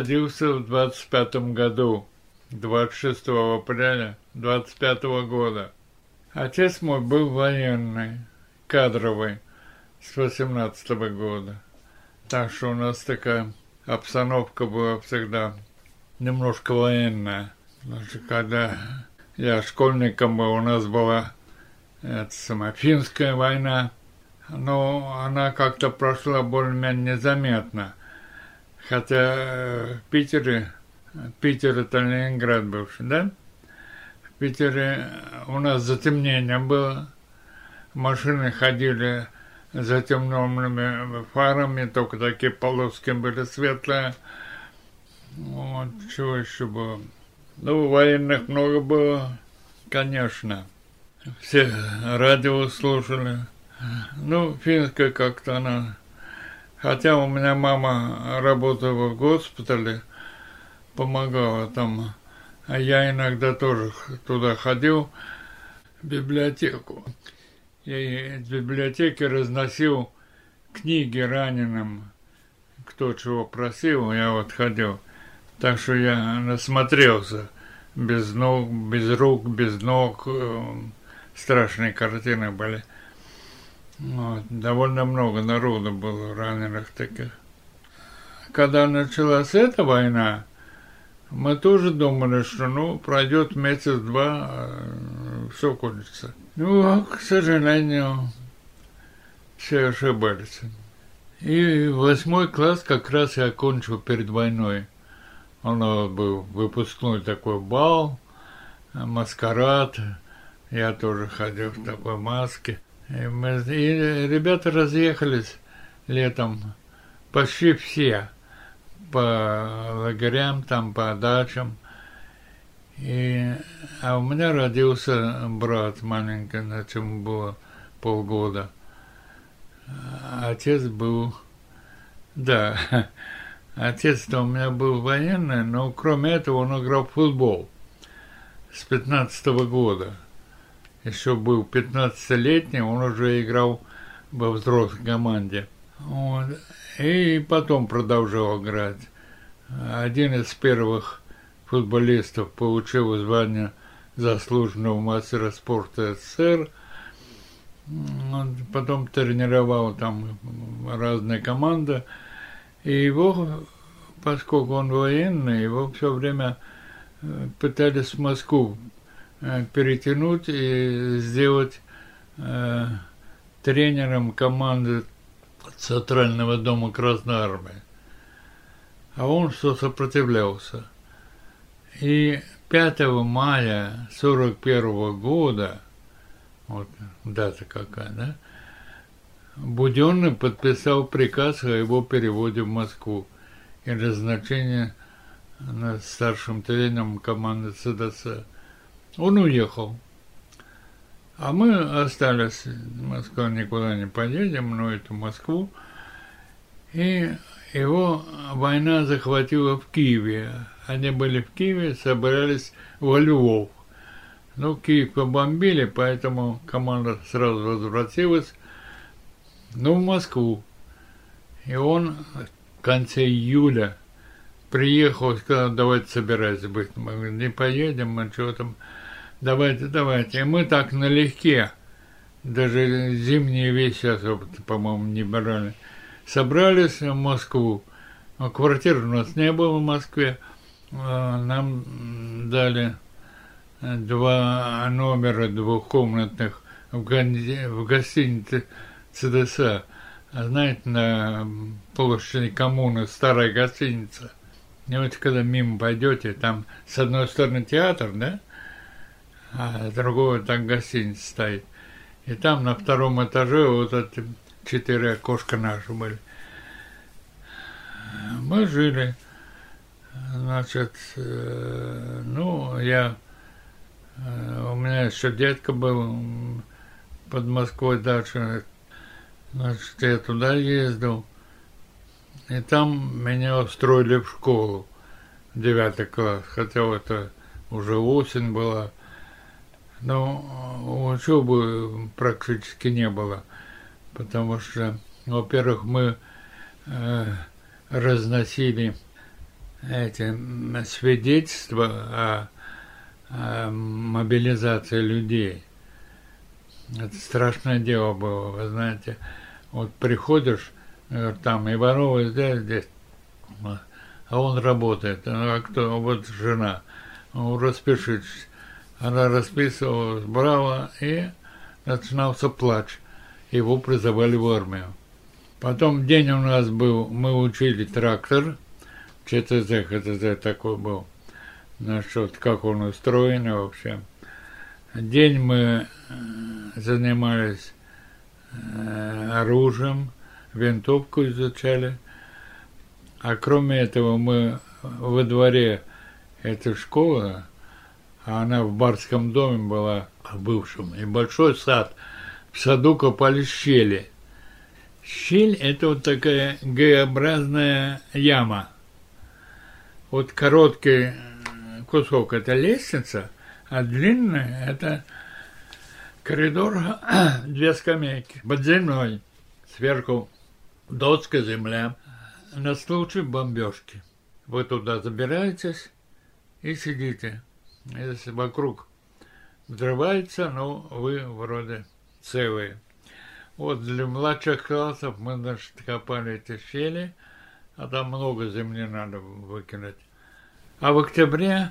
родился в 25-м году, 26 апреля 25-го года. Отец мой был военный, кадровый, с 18-го года. Так что у нас такая обстановка была всегда немножко военная. Значит, когда я школьником был, у нас была финская война, но она как-то прошла более-менее незаметно. Хотя Питер это Ленинград бывший, да? В Питере у нас затемнение было, машины ходили с затемненными фарами, только такие полоски были светлые. Вот, чего еще было? Ну, военных много было, конечно. Все радио слушали. Ну, финская как-то она... Хотя у меня мама работала в госпитале, помогала там. А я иногда тоже туда ходил, в библиотеку. Я из библиотеки разносил книги раненым. Кто чего просил, я вот ходил. Так что я насмотрелся. Без ног, без рук, без ног. Страшные картины были. Вот, довольно много народу было раненых таких. Когда началась эта война, мы тоже думали, что пройдет месяц-два, все кончится. Ну, к сожалению, все ошибались. И 8 класс как раз я окончил перед войной. У нас был выпускной такой бал, маскарад. Я тоже ходил в такой маске. И ребята разъехались летом, почти все, по лагерям, там, по дачам. А у меня родился брат маленький, значит, ему было полгода. Отец был... Да, отец-то у меня был военный, но кроме этого он играл в футбол с 15-го года. Еще был 15-летний, он уже играл во взрослой команде. Вот. И потом продолжал играть. Один из первых футболистов получил звание заслуженного мастера спорта СССР. Он потом тренировал там разные команды. И его, поскольку он военный, его все время пытались в Москву перетянуть и сделать тренером команды Центрального дома Красной Армии. А он что сопротивлялся. И 5 мая 1941 года, вот дата какая, да, Буденный подписал приказ о его переводе в Москву и назначении старшим тренером команды ЦДС. Он уехал. А мы остались. В Москву никуда не поедем, но это в Москву. И его война захватила в Киеве. Они были в Киеве, собирались во Львов. Ну, Киев побомбили, поэтому команда сразу возвратилась, в Москву. И он в конце июля приехал и сказал: давайте собирайтесь быть. Мы говорим: не поедем, мы что там... Давайте. И мы так налегке, даже зимние вещи особо, по-моему, не брали. Собрались в Москву. Но квартиры у нас не было в Москве. Нам дали 2 номера двухкомнатных в гостинице ЦДС. Знаете, на площади Коммуны старая гостиница. И вот когда мимо пойдете, там с одной стороны театр, да? А с другой так гостиница стоит. И там на 2-м этаже вот эти 4 окошка наши были. Мы жили. Значит, у меня еще дедка был под Москвой дача. Значит, я туда ездил. И там меня устроили в школу, 9 класс. Хотя это уже осень была. Но учебы практически не было, потому что, во-первых, мы разносили эти свидетельства о мобилизации людей. Это страшное дело было, вы знаете. Вот приходишь, там Иванова здесь, а он работает. А кто? Вот жена. Распишитесь. Она расписывалась, браво, и начинался плач. Его призывали в армию. Потом день у нас был, мы учили трактор, ЧТЗ, ХТЗ такой был, насчет как он устроен вообще. День мы занимались оружием, винтовку изучали. А кроме этого мы во дворе этой школы, а она в барском доме была, бывшем, и большой сад. В саду копали щели. Щель – это вот такая Г-образная яма. Вот короткий кусок – это лестница, а длинный – это коридор, две скамейки. Под землей, сверху доска, земля. На случай бомбежки. Вы туда забираетесь и сидите. Если вокруг взрывается, ну, вы вроде целые. Вот для младших классов мы, значит, копали эти щели, а там много земли надо выкинуть. А в октябре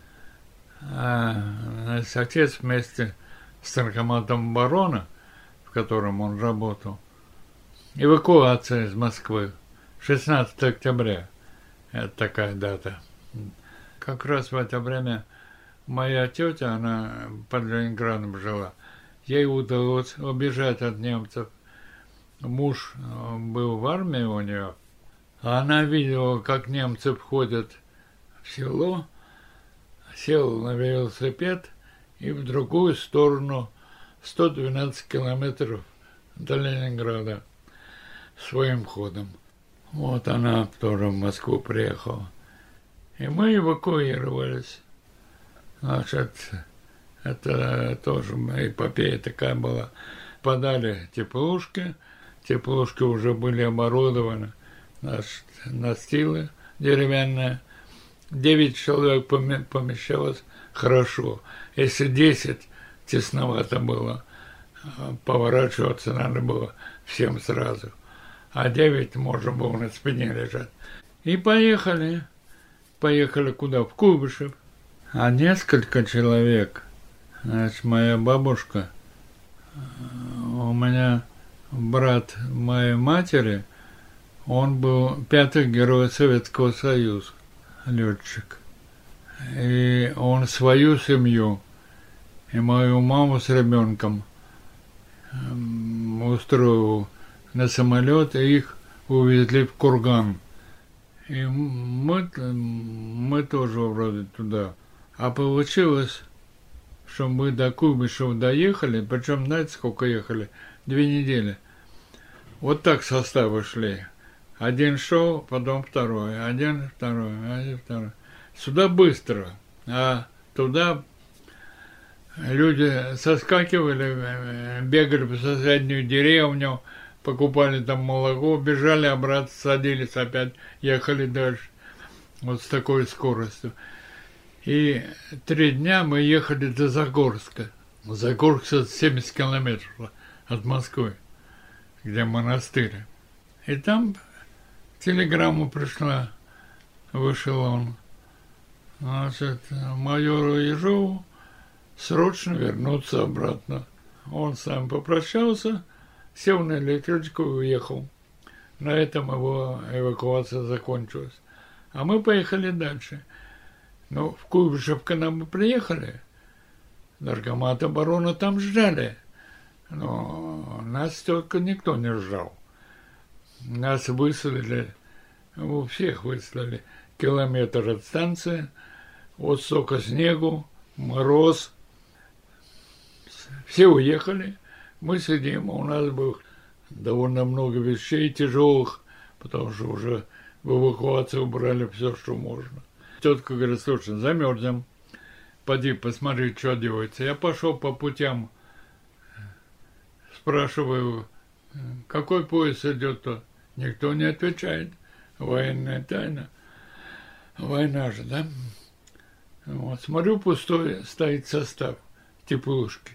отец вместе с наркоматом барона, в котором он работал, эвакуация из Москвы. 16 октября. Это такая дата. Как раз в это время моя тетя, она под Ленинградом жила, ей удалось убежать от немцев. Муж был в армии у нее, а она видела, как немцы входят в село, сел на велосипед и в другую сторону 112 километров до Ленинграда своим ходом. Вот она тоже в Москву приехала. И мы эвакуировались. Значит, это тоже эпопея такая была. Подали теплушки. Теплушки уже были оборудованы. Значит, настилы деревянные. 9 человек помещалось хорошо. Если 10, тесновато было. Поворачиваться надо было всем сразу. А 9 можно было на спине лежать. И поехали. Поехали куда? В Куйбышев. А несколько человек, значит, моя бабушка, у меня брат моей матери, он был 5-й герой Советского Союза, летчик. И он свою семью и мою маму с ребенком устроил на самолет, и их увезли в Курган. И мы тоже вроде туда. А получилось, что мы до Куйбышева доехали, причем, знаете, сколько ехали? 2 недели. Вот так составы шли. Один шел, потом второй, один, второй. Сюда быстро, а туда люди соскакивали, бегали по соседнюю деревню, покупали там молоко, бежали обратно, садились опять, ехали дальше. Вот с такой скоростью. И 3 дня мы ехали до Загорска. Загорск 70 километров от Москвы, где монастырь. И там телеграмма пришла в эшелон. Значит, майору Ежову срочно вернуться обратно. Он сам попрощался, сел на электричку и уехал. На этом его эвакуация закончилась. А мы поехали дальше. Ну, в Куйбышев, когда мы приехали, наркомата барона там ждали. Но нас только никто не ждал. Нас выслали, у всех выслали, километр от станции, от сока снегу, мороз. Все уехали, мы сидим, у нас было довольно много вещей тяжелых, потому что уже в эвакуацию убрали все, что можно. Тетка говорит: слушай, замерзнем, поди посмотри, что делается. Я пошел по путям, спрашиваю, какой поезд идет-то? Никто не отвечает, военная тайна. Война же, да? Вот, смотрю, пустой стоит состав теплушки.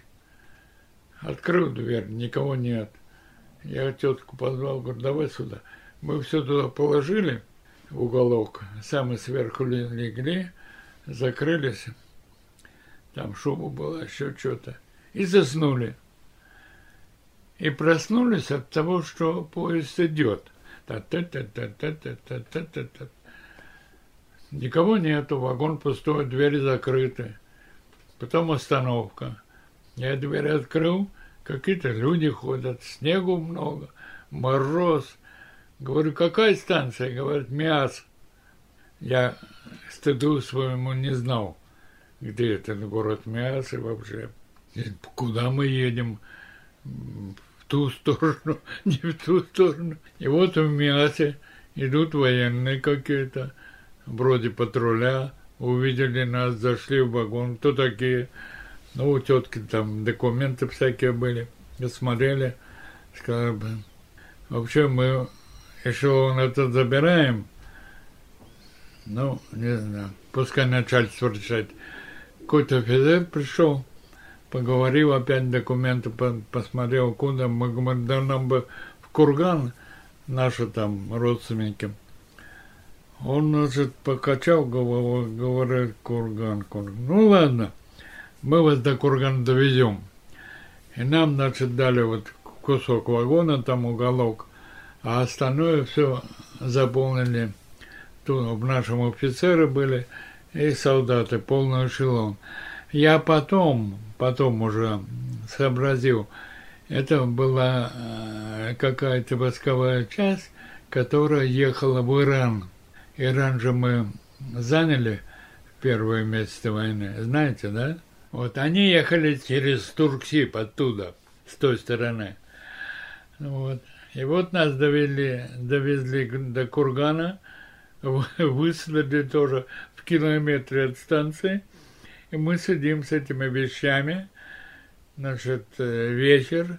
Открыл дверь, никого нет. Я тетку позвал, говорю, давай сюда. Мы все туда положили в уголок, сами сверху легли, закрылись. Там шуба была, еще что-то. И заснули. И проснулись от того, что поезд идет. Та-та-та-та-та-та-та-та-та. Никого нету, вагон пустой, двери закрыты. Потом остановка. Я дверь открыл, какие-то люди ходят, снегу много, мороз. Говорю, какая станция? Говорят, Миасс. Я стыду своему не знал, где этот город Миасс и вообще. Куда мы едем? В ту сторону, не в ту сторону. И вот в Миассе идут военные какие-то, вроде патруля, увидели нас, зашли в вагон. Кто такие? Ну, у тетки там документы всякие были. Смотрели, сказали, вообще мы эшелон этот забираем. Ну, не знаю, пускай начальство решает. Какой-то офицер пришел, поговорил, опять документы посмотрел, куда. Мы говорим, да нам бы в Курган, наши там родственники. Он, значит, покачал головой, говорит, Курган. Ну, ладно, мы вас до Кургана довезем. И нам, значит, дали вот кусок вагона, там уголок, а остальное все заполнили. Тут в нашем офицеры были и солдаты, полный эшелон. Я потом уже сообразил, это была какая-то войсковая часть, которая ехала в Иран. Иран же мы заняли в первые месяцы войны, знаете, да? Вот они ехали через Турксиб оттуда, с той стороны. Вот. И вот нас довезли до Кургана, выслали тоже в километре от станции, и мы сидим с этими вещами, значит, вечер,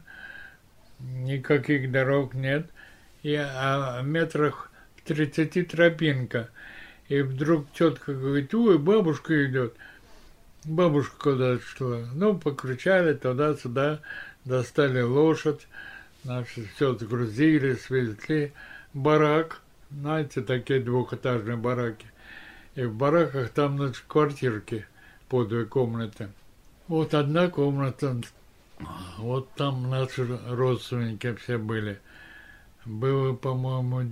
никаких дорог нет, а метрах в 30 тропинка, и вдруг тетка говорит, ой, бабушка идет. Бабушка куда-то шла. Ну, покричали туда-сюда, достали лошадь, значит, все загрузили, свезли. Барак, знаете, такие двухэтажные бараки. И в бараках там, значит, квартирки по 2 комнаты. Вот одна комната, вот там наши родственники все были. Было, по-моему,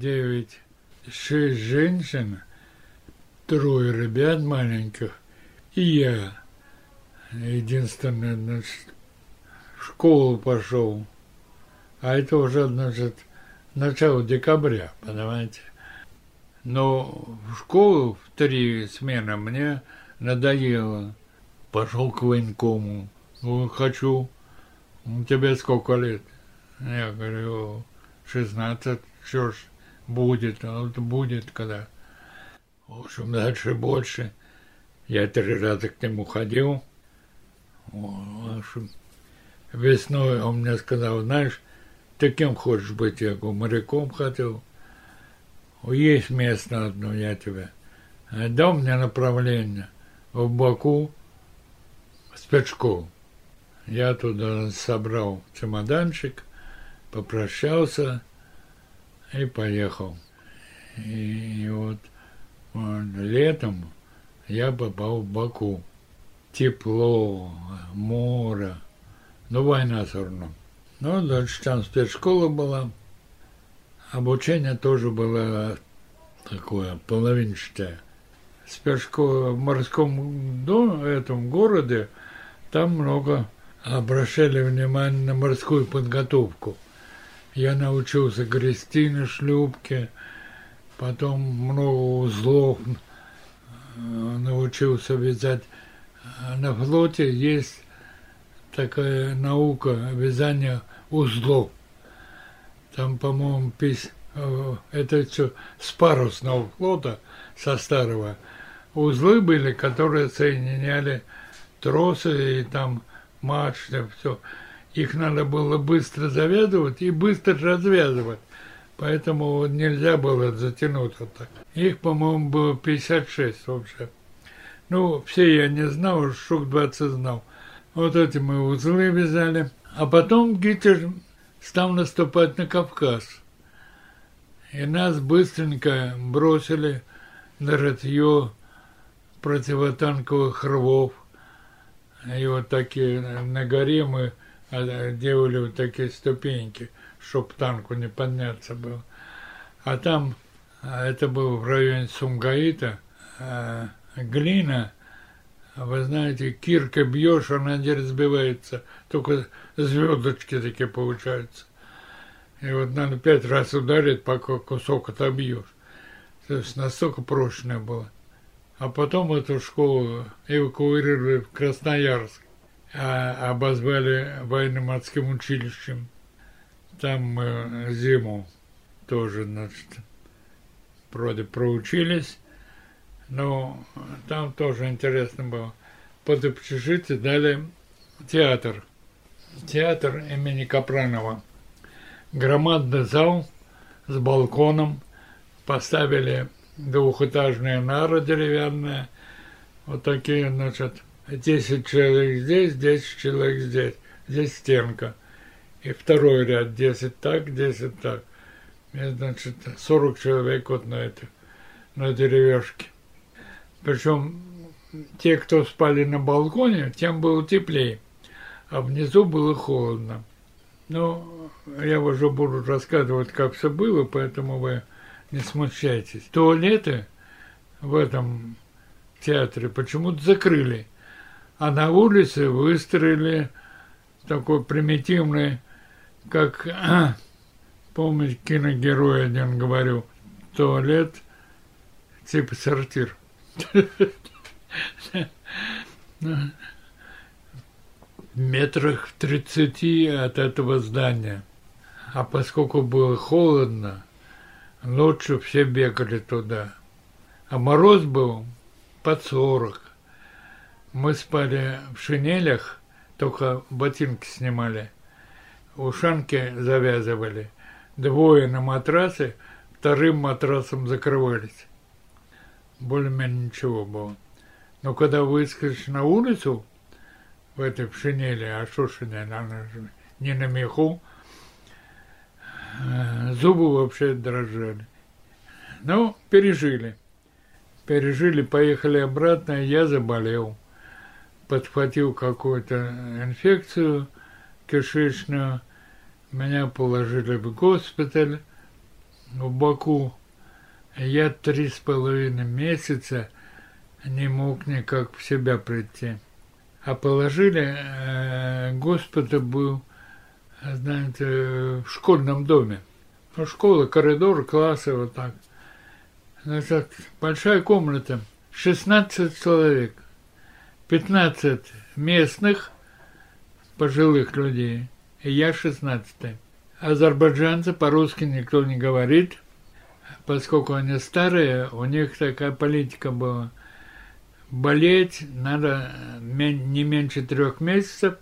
6 женщин, 3 ребят маленьких и я. Единственное, значит, в школу пошел. А это уже, значит, начало декабря, понимаете. Но в школу в 3 смены мне надоело. Пошел к военкому. Ну, хочу. У тебя сколько лет? Я говорю, 16. Что ж, будет. А вот будет когда. В общем, дальше больше. Я 3 раза к нему ходил. В общем, весной он мне сказал, знаешь, ты кем хочешь быть? Я говорю, моряком хотел. Есть место одно, я тебе. Дал мне направление в Баку, спецшколу. Я туда собрал чемоданчик, попрощался и поехал. И вот летом я попал в Баку. Тепло, море, но война все равно. Ну, дальше там спецшкола была. Обучение тоже было такое половинчатое. Спецшкола в морском этом городе, там много обращали внимание на морскую подготовку. Я научился грести на шлюпке, потом много узлов научился вязать. На флоте есть такая наука вязания узлов. Там, по-моему, это все с парусного флота, со старого. Узлы были, которые соединяли тросы и там мачты, все. Их надо было быстро завязывать и быстро развязывать, Поэтому нельзя было затянуть вот так. Их, по-моему, было 56 вообще. Ну, все я не знал, штук 20 знал. Вот эти мы узлы вязали. А потом Гитлер стал наступать на Кавказ. И нас быстренько бросили на рытье противотанковых рвов. И вот такие на горе мы делали вот такие ступеньки, чтоб танку не подняться было. А там, это было в районе Сумгаита, глина, вы знаете, киркой бьешь, она не разбивается, только звездочки такие получаются. И вот надо 5 раз ударить, пока кусок отобьешь. То есть настолько прочное было. А потом эту школу эвакуировали в Красноярск, обозвали военно-морским училищем. Там мы зиму тоже, значит, вроде проучились, но там тоже интересно было. Под общежитие дали театр. Театр имени Капранова. Громадный зал с балконом. Поставили двухэтажные нары деревянные. Вот такие, значит, 10 человек здесь, 10 человек здесь. Здесь стенка. И второй ряд 10 так, 10 так. И, значит, 40 человек вот на деревяшке. Причем те, кто спали на балконе, тем было теплее, а внизу было холодно. Ну, я уже буду рассказывать, как все было, поэтому вы не смущайтесь. Туалеты в этом театре почему-то закрыли, а на улице выстроили такой примитивный, как, помните, киногерой один говорил, туалет типа сортир. Метрах в 30 от этого здания. А поскольку было холодно, ночью все бегали туда. А мороз был под 40. Мы спали в шинелях, только ботинки снимали. Ушанки завязывали. Двое на матрасе, вторым матрасом закрывались. Более-менее ничего было. Но когда выскочишь на улицу, в этой в шинели, а что шинель, она же не на меху, зубы вообще дрожали. Ну, пережили. Пережили, поехали обратно, я заболел. Подхватил какую-то инфекцию кишечную. Меня положили в госпиталь в Баку. Я 3,5 месяца не мог никак в себя прийти. А положили, госпиталь был, знаете, в школьном доме. Ну, школа, коридор, классы, вот так. Значит, большая комната, 16 человек, 15 местных пожилых людей, и я 16-й. Азербайджанцы по-русски никто не говорит, поскольку они старые, у них такая политика была. Болеть надо не меньше 3 месяцев,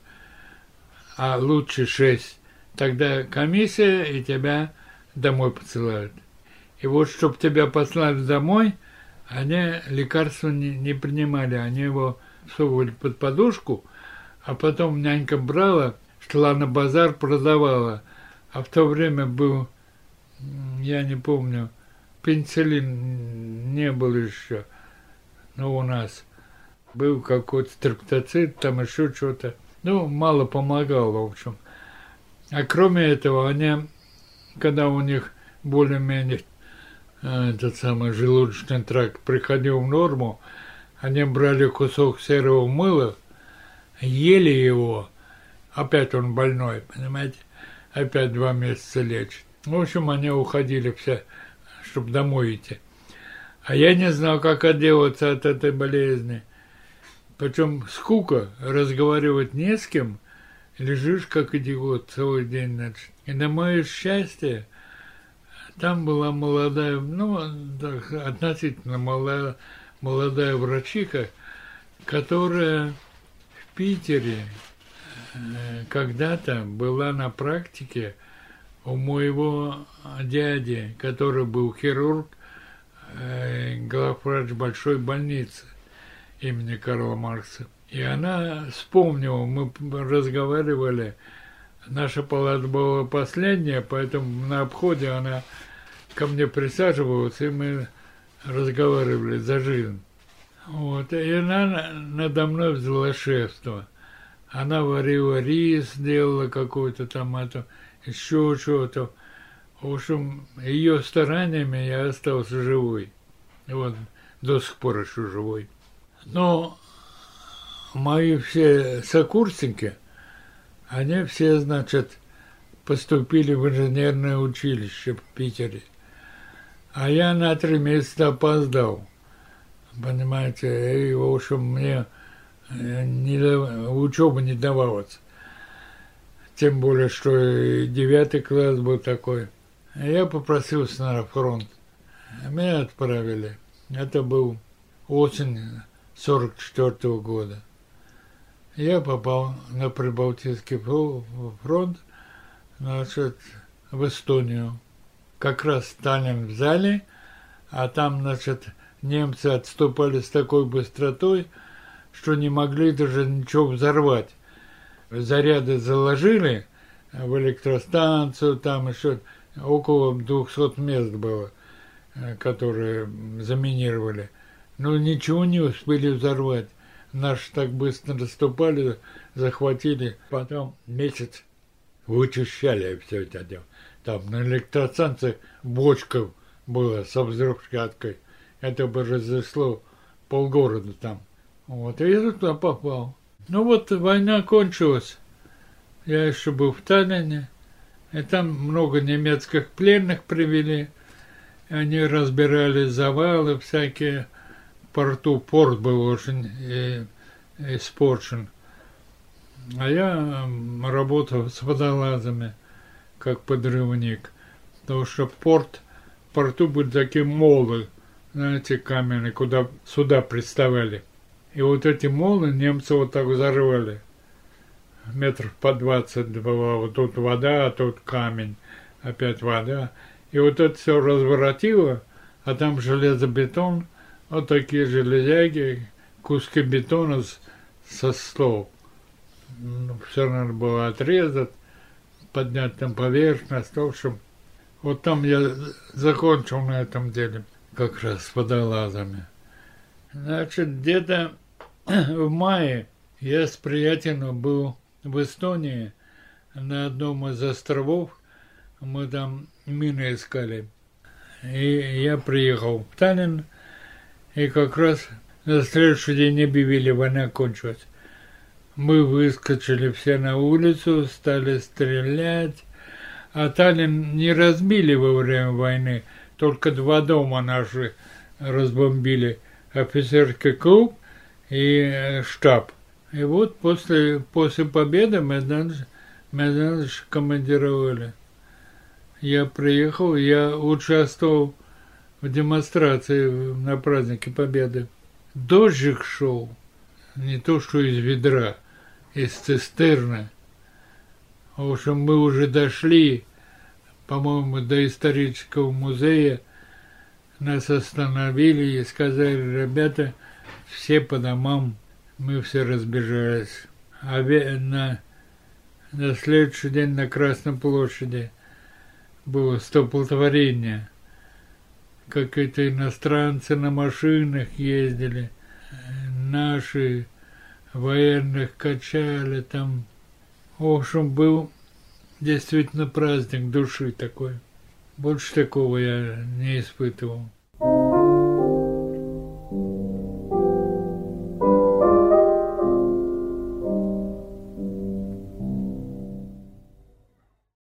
а лучше 6. Тогда комиссия и тебя домой посылают. И вот, чтобы тебя послали домой, они лекарства не принимали. Они его всовывали под подушку, а потом нянька брала, шла на базар, продавала. А в то время был, я не помню, пенициллин не был еще. Но у нас был какой-то стрептоцит, там еще что-то. Ну, мало помогало, в общем. А кроме этого, они, когда у них более-менее этот самый желудочный тракт приходил в норму, они брали кусок серого мыла, ели его, опять он больной, понимаете, опять 2 месяца лечит. В общем, они уходили все, чтобы домой идти. А я не знал, как отделаться от этой болезни. Причем скука, разговаривать не с кем, лежишь как идиот целый день, значит. И на мое счастье, там была молодая, ну, относительно молодая врачиха, которая в Питере когда-то была на практике у моего дяди, который был хирург, главврач большой больницы имени Карла Маркса. И она вспомнила, мы разговаривали, наша палата была последняя, поэтому на обходе она ко мне присаживалась, и мы разговаривали за жизнь. Вот. И она надо мной взяла шефство. Она варила рис, делала какую-то там еще что-то. В общем, ее стараниями я остался живой. И вот до сих пор еще живой. Но мои все сокурсники, они все, значит, поступили в инженерное училище в Питере. А я на 3 месяца опоздал. Понимаете, и, в общем, мне учеба не давалась. Тем более, что и 9 класс был такой. Я попросился на фронт. Меня отправили. Это был осень 1944 года. Я попал на Прибалтийский фронт, значит, в Эстонию. Как раз Сталин в зале, а там, значит, немцы отступали с такой быстротой, что не могли даже ничего взорвать. Заряды заложили в электростанцию, там еще около 200 мест было, которые заминировали. Но ничего не успели взорвать. Наши так быстро наступали, захватили. Потом месяц вычищали все это дело. Там на электростанции бочка была со взрывчаткой. Это бы разнесло полгорода там. Вот, и я туда попал. Ну вот, война кончилась. Я еще был в Таллине. И там много немецких пленных привели. И они разбирали завалы всякие. В порту порт был очень испорчен. А я работал с водолазами, как подрывник. Потому что в порту были такие молы, знаете, каменные, куда суда приставали. И вот эти молы немцы вот так взорвали. Метров по 20 было. Вот тут вода, а тут камень. Опять вода. И вот это все разворотило, а там железобетон, вот такие железяки, куски бетона со стол. Все надо было отрезать, поднять там поверхность. В общем, вот там я закончил на этом деле, как раз с водолазами. Значит, где-то в мае я с приятелем был в Эстонии на одном из островов. Мы там мины искали. И я приехал в Таллин, и как раз на следующий день объявили, война кончилась. Мы выскочили все на улицу, стали стрелять. А Таллин не разбили во время войны, только 2 дома наши разбомбили. Офицерский клуб и штаб. И вот после победы меня командировали. Я приехал, я участвовал в демонстрации на празднике Победы. Дождик шел, не то что из ведра, из цистерны. В общем, мы уже дошли, по-моему, до исторического музея. Нас остановили и сказали: ребята, все по домам. Мы все разбежались. А на следующий день на Красной площади было столпотворение. Какие-то иностранцы на машинах ездили. Наши военных качали там. В общем, был действительно праздник души такой. Больше такого я не испытывал.